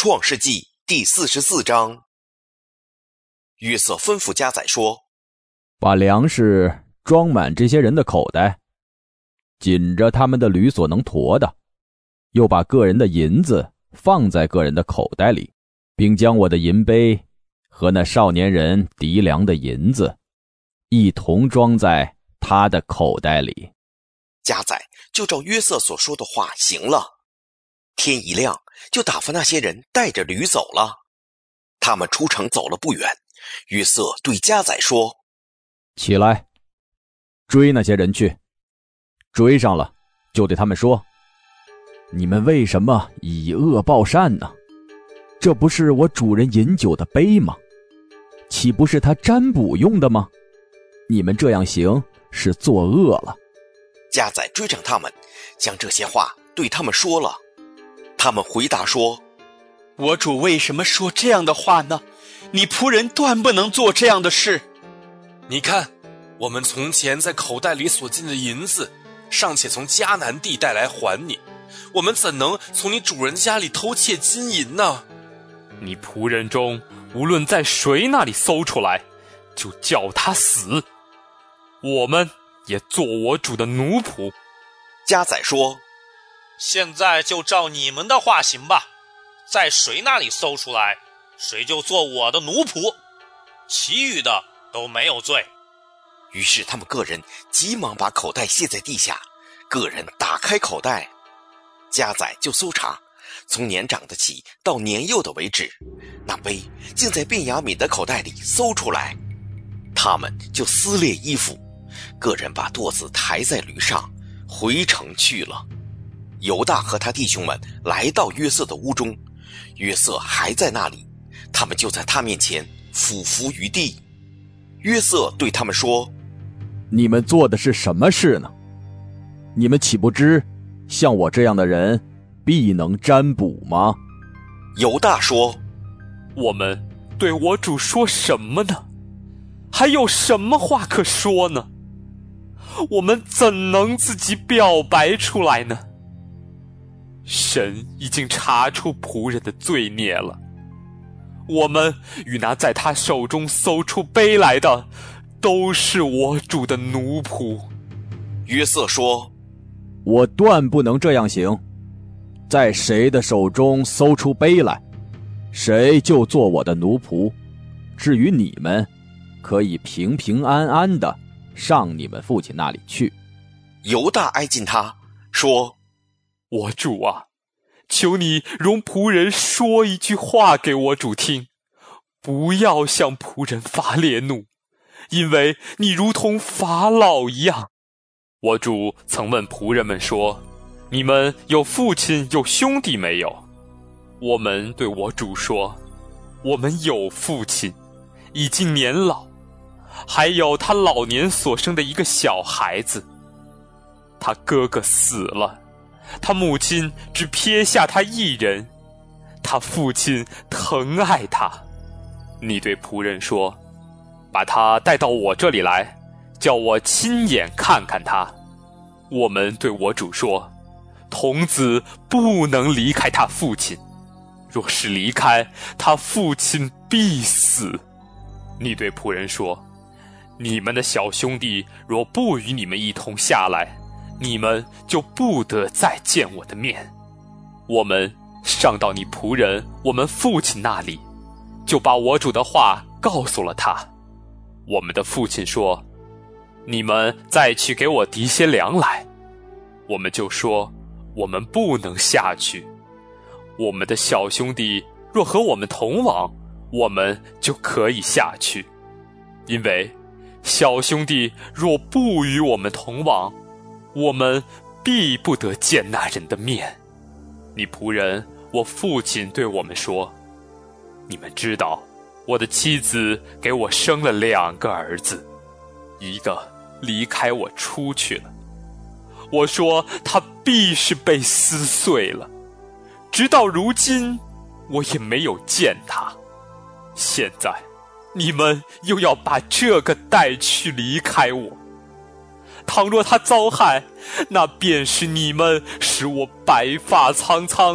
创世纪第44章。约瑟吩咐家宰说， 把粮食装满这些人的口袋，紧着他们的驴所能驮的，又把个人的银子放在个人的口袋里，并将我的银杯和那少年人籴粮的银子一同装在他的口袋里。 家宰就照约瑟所说的话行了。天一亮，就打发那些人带着驴走了。他们出城走了不远，约瑟对家宰说， 起来，追那些人去。追上了，就对他们说，你们为什么以恶报善呢？这不是我主人饮酒的杯吗？岂不是他占卜用的吗？你们这样行，是作恶了。 家宰追上他们，将这些话对他们说了。他们回答说， 我主为什么说这样的话呢？你仆人断不能做这样的事。 你看，我们从前在口袋里所进的银子，尚且从迦南地带来还你，我们怎能从你主人家里偷窃金银呢？ 你仆人中无论在谁那里搜出来，就叫他死，我们也做我主的奴仆。 家宰说， 现在就照你们的话行吧，在谁那里搜出来，谁就做我的奴仆，其余的都没有罪。 于是他们个人急忙把口袋卸在地下，个人打开口袋，家宰就搜查，从年长的起到年幼的为止，那杯竟在便雅悯的口袋里搜出来。他们就撕裂衣服，个人把垛子抬在驴上，回城去了。犹大和他弟兄们来到约瑟的屋中，约瑟还在那里，他们就在他面前俯伏于地。约瑟对他们说， 你们做的是什么事呢？你们岂不知像我这样的人必能占卜吗？ 犹大说， 我们对我主说什么呢？还有什么话可说呢？我们怎能自己表白出来呢？神已经查出仆人的罪孽了，我们与那在他手中搜出杯来的，都是我主的奴仆。 约瑟说， 我断不能这样行，在谁的手中搜出杯来，谁就做我的奴仆。至于你们，可以平平安安的上你们父亲那里去。 犹大挨近他说， 我主啊，求你容仆人说一句话给我主听，不要向仆人发烈怒，因为你如同法老一样。我主曾问仆人们说，你们有父亲有兄弟没有？我们对我主说，我们有父亲，已经年老，还有他老年所生的一个小孩子。他哥哥死了，他母亲只撇下他一人，他父亲疼爱他。你对仆人说，把他带到我这里来，叫我亲眼看看他。我们对我主说，童子不能离开他父亲，若是离开，他父亲必死。你对仆人说，你们的小兄弟若不与你们一同下来，你们就不得再见我的面。我们上到你仆人我们父亲那里，就把我主的话告诉了他。我们的父亲说，你们再去给我籴些粮来。我们就说，我们不能下去。我们的小兄弟若和我们同往，我们就可以下去。因为小兄弟若不与我们同往，我们必不得见那人的面。你仆人我父亲对我们说，你们知道我的妻子给我生了2个儿子，一个离开我出去了。我说他必是被撕碎了，直到如今我也没有见他。现在你们又要把这个带去离开我，倘若他遭害，那便是你们使我白发苍苍，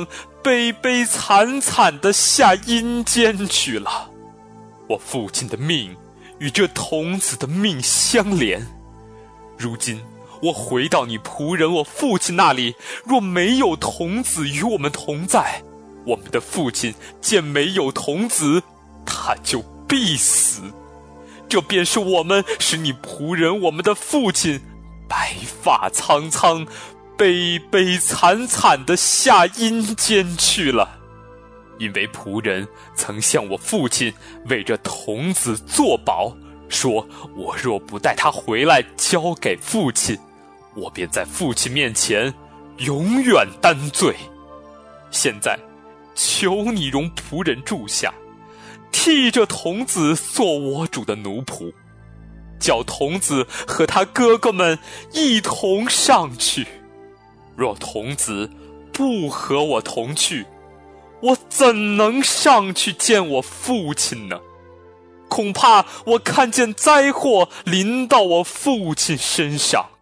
悲悲惨惨地下阴间去了。我父亲的命与这童子的命相连，如今我回到你仆人我父亲那里，若没有童子与我们同在，我们的父亲见没有童子，他就必死。这便是我们使你仆人我们的父亲白发苍苍，悲悲惨惨地下阴间去了。因为仆人曾向我父亲为这童子作保，说我若不带他回来交给父亲，我便在父亲面前永远担罪。现在求你容仆人住下，替这童子做我主的奴仆，叫童子和他哥哥们一同上去。若童子不和我同去，我怎能上去见我父亲呢？恐怕我看见灾祸临到我父亲身上。